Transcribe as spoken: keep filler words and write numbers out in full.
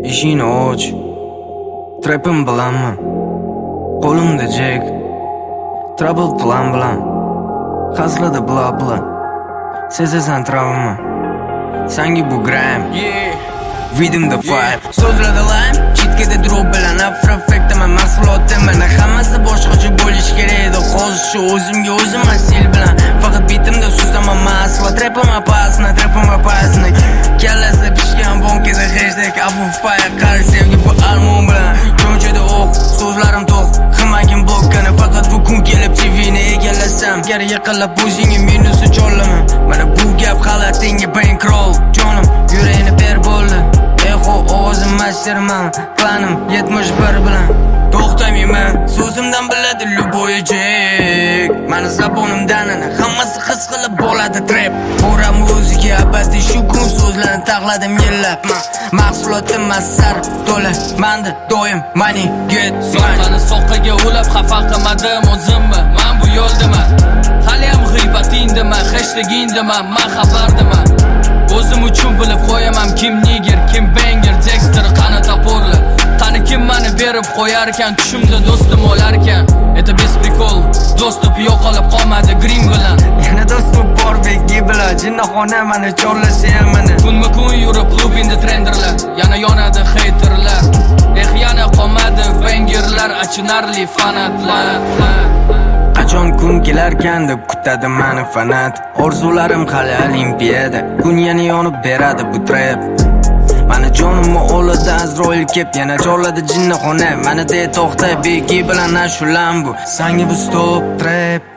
Eshikni och, trapim bilanmi? Qo'limda Jack, trouble plan bilan hazlada bla bla. Sezasan travma, sangi bu gram. Yeah, videomda fire, so'zlarda lime, chetkada drop bilan afro-effekt man mahsulotim mana hammasi boshqacha bo'lish kerak edi. Hozir shu o'zimga o'zim asil bilan faqat bitimda so'zaman masla, trapim apasna, trapim apasna. Kallasida pishgan bonkada hashtag abu fire qari sevgi bu almon bilan ko'chada o'q, so'zlarim to'q, hammagim blokkani faqat bu kun kelib T V'ni egallasam, gar yiqilib o'zingga minusi cho'llaman. Mana bu gap xalatingga bankroll, jonim yuragini ber bo'ldi. Eho ovozim masterman, planim yetmish bir bilan to'xtamayman. So'zimdan biladi любой Jack, mani zabonimdan ana hammasi his qilib bo'ladi trap. Bo'ram o'ziga abadiy shu kun so'zlarni taqladim yillab. Mahsulotim masar to'la, manda doim money get mani soqqiga ulab xafa qilmadim o'zimni. Men bu yo'ldaman, hali ham g'iybatingdaman, hashtagingdaman, men xabardaman. O'zim uchun bilib qo'yaman kim niger, kim banger, Dexter qani toporli. Qani kim meni berib qo'yar ekan, tushimda do'stim o'lar ekan. Это без прикол, do'stib yo'qolib qolmadi Green bilan. Yana do'stim bor begi bilan, jinnixona meni chorlasa ham meni. Kunma kun yurib klubinda trenderlar, yana yonadi haterlar. Eh yana qolmadi bangerlar, achinarli fanatlar. Qachon kun kelarkan deb kutadi meni fanat. Orzularim hali olimpiyada, kun yana yonib beradi bu trap. Mani jonimni oladi Azroil kep, yana chorladi jinnixona. Mani de to'xta begi bilan ashulam bu. Sangi bu stop trap.